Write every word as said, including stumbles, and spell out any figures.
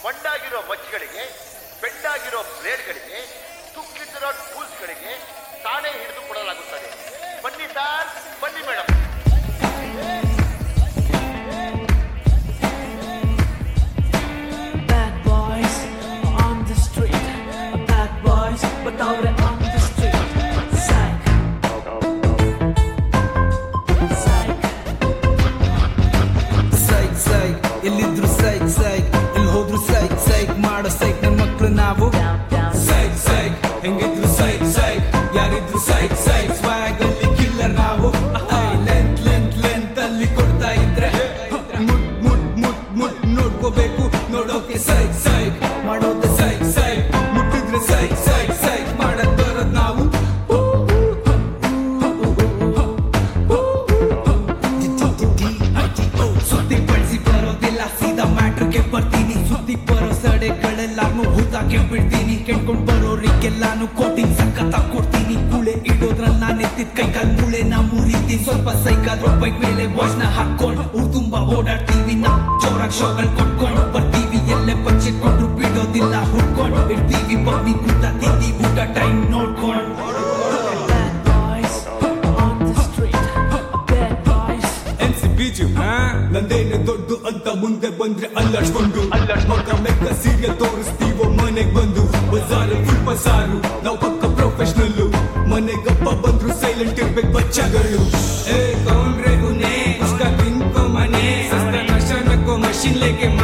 ಮೊಂಡಾಗಿರೋ ಮಚ್ಚಿಗಳಿಗೆ, ಬೆಂಡಾಗಿರೋ ಬ್ಲೇಡ್ಗಳಿಗೆ, ತುಕ್ಕಿದ್ದಿರೋ ಟೂಲ್ಸ್ಗಳಿಗೆ ತಾನೇ ಹಿಡಿದು ಕೊಡಲಾಗುತ್ತದೆ. ಬನ್ನಿ ಸರ್, ಬನ್ನಿ madam. Bad boys on the street, bad boys but out on the street. Psych, psych, psych psych ಎಲ್ಲಿದ್ರು ಸೈಕ್ ಸೈಕ್ ಎಲ್ಲಿ ಹೋದ್ರು ಸೈಕ್ ಸೈಕ್ ಮಾಡೋ ಸೈಕ್ ನನ್ ಮಕ್ಳು ನಾವು ಸೈಕ್ ಸೈಕ್ ಹೆಂಗಿದ್ರು ಸೈಕ್ ಸೈಕ್ ಯಾರಿದ್ರು ಸೈಕ್ ಸೈಕ್ ಸ್ವಾಗ್ ಅಲ್ಲಿ ಕಿಲ್ಲರ್ ನಾವು ಲೆಂತ್ ಲೆಂತ್ ಲೆಂತ್ ಅಲ್ಲಿ ಕೊಡ್ತಾ ಇದ್ರೆ ಮುಟ್ ಮುಟ್ ಮುಟ್ ಮುಟ್ ನೋಡ್ಕೋಬೇಕು ನೋಡೋಕೆ ಸೈಕ್ ಸೈಕ್ ಮಾಡೋದೆ ಸೈಕ್ ಸೈಕ್ ಮುಟ್ಟಿದ್ರೆ ಸೈಕ್ ಸೈಕ್ ಸೈಕ್ ಮಾಡಕ್ ಬರೋದ್ ನಾವು ಸುದ್ದಿ ಬಳಸಿ ಬರೋದಿಲ್ಲ ಸೀದಾ ಮ್ಯಾಟ್ರಿಗೆ ಬರ್ತೀನಿ ಸುದ್ದಿ ಬರೋ ಸಡೆಗಳೆಲ್ಲಾನು ಹೂತಾಕೆ ಬಿಡ್ತೀನಿ ಕೆಣ್ಕೊಂಡ್ ಬರೋರಿಗೆಲ್ಲಾನು ಕೋಟಿಂಗ್ ಸಖತ್ ಕೊಡ್ತೀನಿ ಕೂಳೆ ಇಡೋದ್ರಲ್ಲಿ ನಾನು ಎತ್ತಿದ ಕೈ ಕಾಲ್ ಮೂಳೆ ನಾ ಮುರಿತೀನಿ ಸ್ವಲ್ಪ ಸೈಕಾದ್ರೂ ಬೈಕ್ ಮೇಲೆ ವಾಯ್ಸ್ ನ ಹಾಕೊಂಡು ಊರ್ ತುಂಬಾ ಓಡಾಡ್ತೀವಿ ನಾ ಜೋರಾಗಿ ಶೋಗಳು ಕೊಟ್ಕೊಂಡು ಬರ್ತೀವಿ ಎಲ್ಲೇ ಬಚ್ಚಿಟ್ಕೊಂಡ್ರು ಬಿಡೋದಿಲ್ಲ ಹುಡ್ಕೊಂಡು ಇಡ್ತೀವಿ ಬಮ್ಮಿ ಕೂಟ ತಿಂದಿ ಊಟ ಟೈಮ್ ನೋಡ್ಕೊಂಡು bad boys on the street, bad boys. ಎನ್ ಸಿ ಬಿಜು ನಂದೇನೆ ದೊಡ್ಡು ಅಂತ ಮುಂದೆ ಬಂದ್ರೆ ಅಲ್ಲಾಡ್ಕೊಂಡು ಅಲ್ಲಾಡ್ಕೊಂಡ್ರೆ ಸೀರಿಯಲ್ ತೋರಿಸ್ತೀವೋ ಮನೆಗ್ ಬಂದು ಬಜಾರ್ ಫುಲ್ ಬಸಾರು ನಾವು ಪಕ್ಕ ಪ್ರೊಫೆಷನಲ್ಲು ಮನೆಗಪ್ಪ ಬಂದ್ರು ಸೈಲೆಂಟ್ ಇರ್ಬೇಕು ಬಚ್ಚಗಳು ಏ ಕೌಂಡ್ರೆ ಗುನೆ ಉಸ್ಕಾ ತಿನ್ಕೋ ಮನೆ ಸಸ್ತ ನಶಾ ನಕ್ಕೋ ಮಷಿನ್ ಲೇಕೆ